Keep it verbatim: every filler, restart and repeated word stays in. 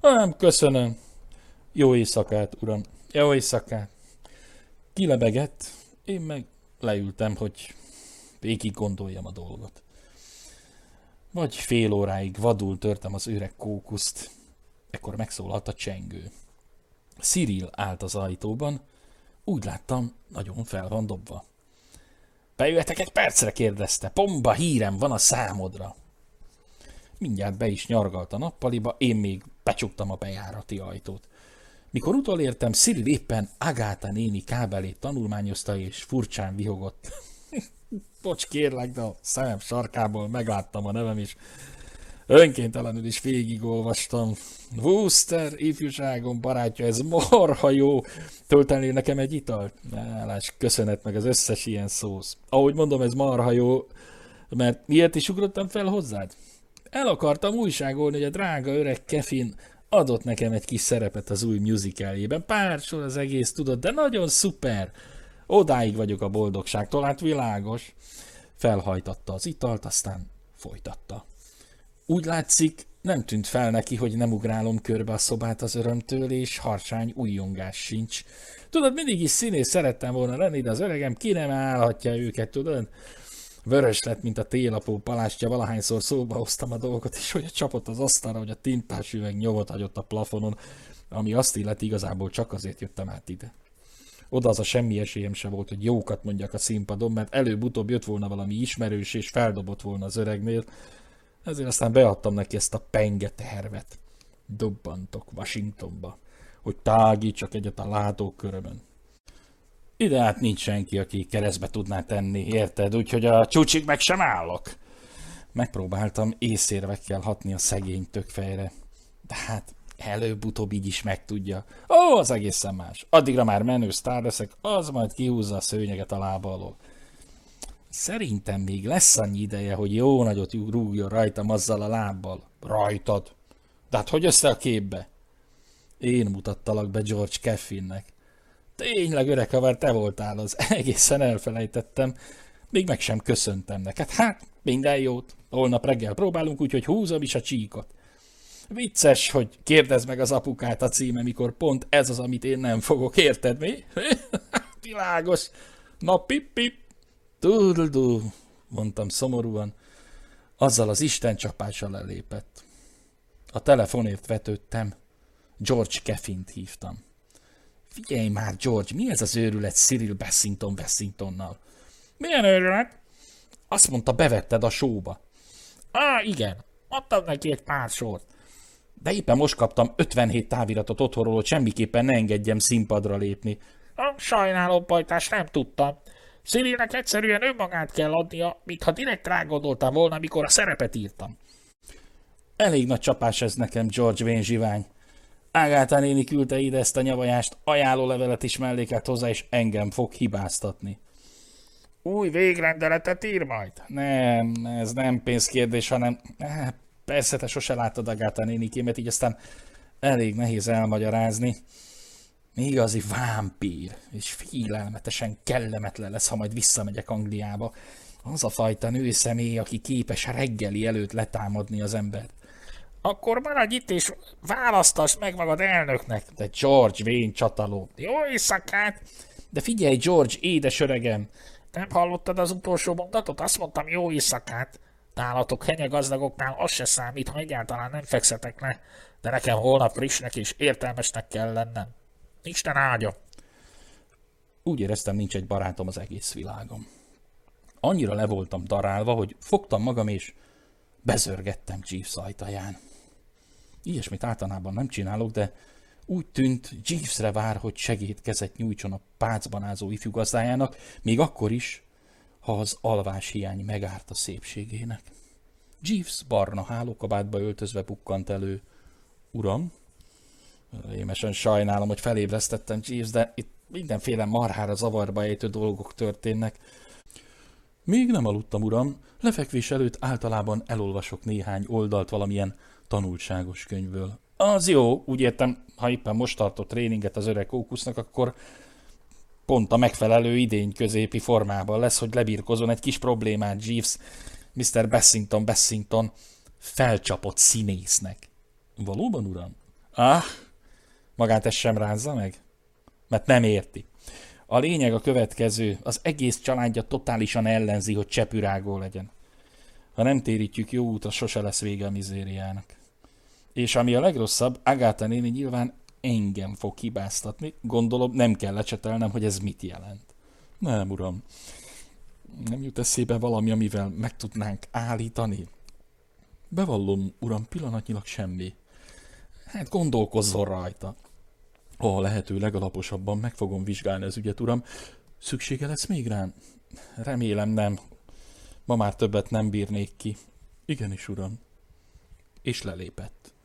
Nem, köszönöm. Jó éjszakát, uram. Jó éjszakát. Kilebegett, én meg leültem, hogy végig gondoljam a dolgot. Vagy fél óráig vadul törtem az öreg kókuszt, ekkor megszólalt a csengő. Cyril állt az ajtóban, úgy láttam, nagyon fel van dobva. Bejöhetek egy percre, kérdezte, bomba hírem van a számodra. Mindjárt be is nyargalt a nappaliba, én még becsuktam a bejárati ajtót. Mikor utolértem, Cyril éppen Agáta néni kábelét tanulmányozta, és furcsán vihogott. Bocs, kérlek, de a szemem sarkából megláttam a nevem, és önkéntelenül is végigolvastam. Wooster, ifjúságom barátja, ez marha jó. Töltenél nekem egy italt? Nálás, köszönet meg az összes ilyen szósz. Ahogy mondom, ez marha jó, mert miért is ugrottam fel hozzád? El akartam újságolni, hogy a drága öreg Kefin adott nekem egy kis szerepet az új musicaljében. Pár sor az egész, tudod, de nagyon szuper. Odáig vagyok a boldogságtól, hát világos. Felhajtatta az italt, aztán folytatta. Úgy látszik, nem tűnt fel neki, hogy nem ugrálom körbe a szobát az örömtől, és harsány újjongás sincs. Tudod, mindig is színész szerettem volna lenni, de az öregem ki nem állhatja őket, tudod? Vörös lett, mint a télapó palástja, valahányszor szóba hoztam a dolgot, és hogy csapott az asztalra, hogy a tintás üveg nyomot hagyott a plafonon, ami azt illeti, igazából csak azért jöttem át ide. Oda az a semmi esélyem se volt, hogy jókat mondjak a színpadon, mert előbb-utóbb jött volna valami ismerős, és feldobott volna az öregnél, ezért aztán beadtam neki ezt a penge tervet. Dobbantok Washingtonba, hogy tágítsak egyet a látókörömön. Ide hát nincs senki, aki keresztbe tudná tenni, érted? Úgyhogy a csúcsig meg sem állok. Megpróbáltam észérvekkel hatni a szegény tökfejre. De hát előbb-utóbb így is megtudja. Ó, az egészen más. Addigra már menő sztár leszek, az majd kihúzza a szőnyeget a lába alól. Szerintem még lesz annyi ideje, hogy jó nagyot rúgjon rajtam azzal a lábbal. Rajtad? De hát hogy össze a képbe? Én mutattalak be George Keffinnek. Tényleg, öreg haver, te voltál az. Egészen elfelejtettem. Még meg sem köszöntem neked. Hát, minden jót. Holnap reggel próbálunk, úgyhogy húzom is a csíkot. Vicces, hogy kérdezd meg az apukát a címe, mikor pont ez az, amit én nem fogok, érted mi? Világos. Na, pip-pip. Tudldú, mondtam szomorúan. Azzal az istencsapással elépett. A telefonért vetődtem. George Keffint hívtam. Figyelj már, George, mi ez az őrület Cyril Bessington Bessingtonnal? Milyen őrület? Azt mondta, bevetted a showba. Á, igen, adtam neki egy pár sort. De éppen most kaptam ötvenhét táviratot otthonról, hogy semmiképpen ne engedjem színpadra lépni. A sajnálom, pajtás, nem tudtam. Cyrilnek egyszerűen önmagát kell adnia, mintha direkt rágondoltam volna, mikor a szerepet írtam. Elég nagy csapás ez nekem, George Vén zsivány. Agáta néni küldte ide ezt a nyavajást, ajánlólevelet is mellékelt hozzá, és engem fog hibáztatni. Új végrendeletet ír majd? Nem, ez nem pénzkérdés, hanem... Eh, persze, te sose láttad Agáta nénikémet, így aztán elég nehéz elmagyarázni. Igazi vámpír, és félelmetesen kellemetlen lesz, ha majd visszamegyek Angliába. Az a fajta nőszemély, aki képes reggeli előtt letámadni az embert. Akkor maradj itt, és választass meg magad elnöknek. De George Vén csataló. Jó éjszakát! De figyelj, George, édes öregem! Nem hallottad az utolsó mondatot? Azt mondtam, jó éjszakát. Nálatok henyegazdagoknál az se számít, ha egyáltalán nem fekszetek le. De nekem holnap frissnek és értelmesnek kell lennem. Isten áldja! Úgy éreztem, nincs egy barátom az egész világon. Annyira le voltam darálva, hogy fogtam magam és bezörgettem Jeeves ajtaján. Ilyesmit általában nem csinálok, de úgy tűnt, Jeevesre vár, hogy segédkezet nyújtson a pácban ázó ifjú gazdájának, még akkor is, ha az alváshiány megárt a szépségének. Jeeves barna hálókabátba öltözve bukkant elő. Uram? Rémesen sajnálom, hogy felébresztettem Jeeves, de itt mindenféle marhára zavarba ejtő dolgok történnek. Még nem aludtam, uram. Lefekvés előtt általában elolvasok néhány oldalt valamilyen tanulságos könyvből. Az jó, úgy értem, ha éppen most tartott tréninget az öreg kókusznak, akkor pont a megfelelő idény középi formában lesz, hogy lebirkozon egy kis problémát Jeeves, miszter Bessington Bessington felcsapott színésznek. Valóban, uram? Ah, magát ez sem rázza meg? Mert nem érti. A lényeg a következő, az egész családja totálisan ellenzi, hogy csepürágó legyen. Ha nem térítjük jó út, az sose lesz vége a mizériának. És ami a legrosszabb, Agáta néni nyilván engem fog hibáztatni, gondolom nem kell lecsetelnem, hogy ez mit jelent. Nem, uram. Nem jut eszébe valami, amivel meg tudnánk állítani? Bevallom, uram, pillanatnyilag semmi. Hát gondolkozzon rajta. A lehető legalaposabban meg fogom vizsgálni az ügyet, uram. Szüksége lesz még rám? Remélem nem. Ma már többet nem bírnék ki. Igenis, uram. És lelépett.